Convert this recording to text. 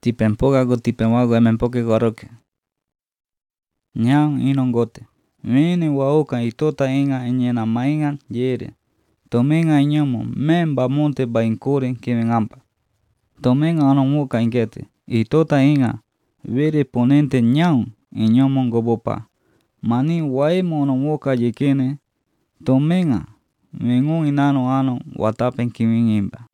Tipenpoka kutipenwaku emempoke koroke. Ñan inongote. Mini wauka itota inga eñena mainga yere. Tomenga iñomo memba monte bainkure kimengampa. Tomenga onomuka ingete. Itota inga vere ponente ñan iñomo gobopa. Mani waimo onomuka yekene. Tomenga mengun inano ano watapen kimingimba.